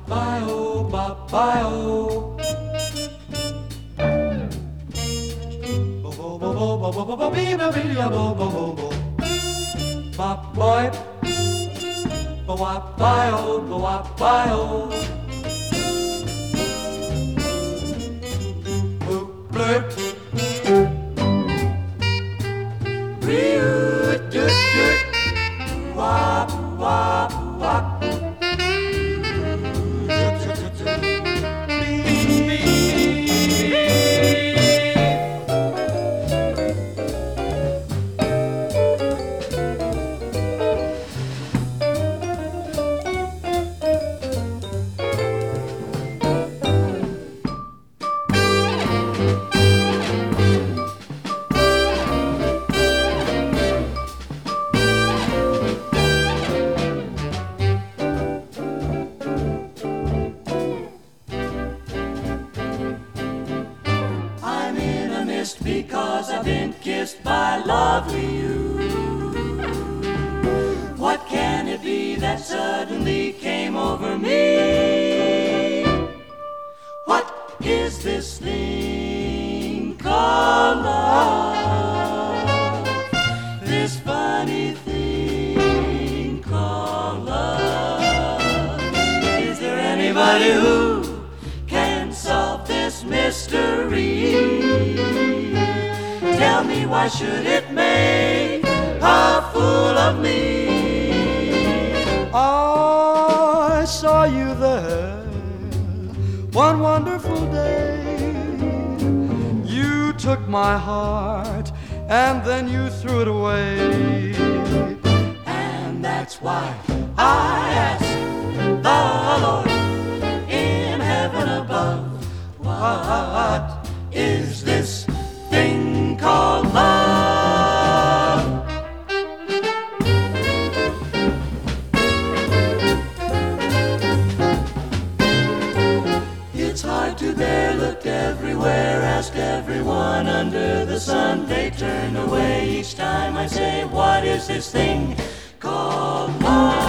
Bye-oh, bye-oh. Bo-bo-bo-bo-bo-bo-bo-bo-bo-bo-bo-bo. Bop-boy. Bo-wop-bye-oh, bo-wop-bye-oh. Boop-blip. Ree-oo-doot-doot. Wop-wop-wop. Because I've been kissed by lovely you. What can it be that suddenly came over me? What is this thing called love? This funny thing called love. Is there anybody who can solve this mystery? Tell me, why should it make a fool of me? I saw you there one wonderful day. You took my heart and then you threw it away. And that's why I ask the Lord in heaven above, what is this thing called love? It's hard to bear, looked everywhere, asked everyone under the sun. They turn away each time I say, what is this thing called love?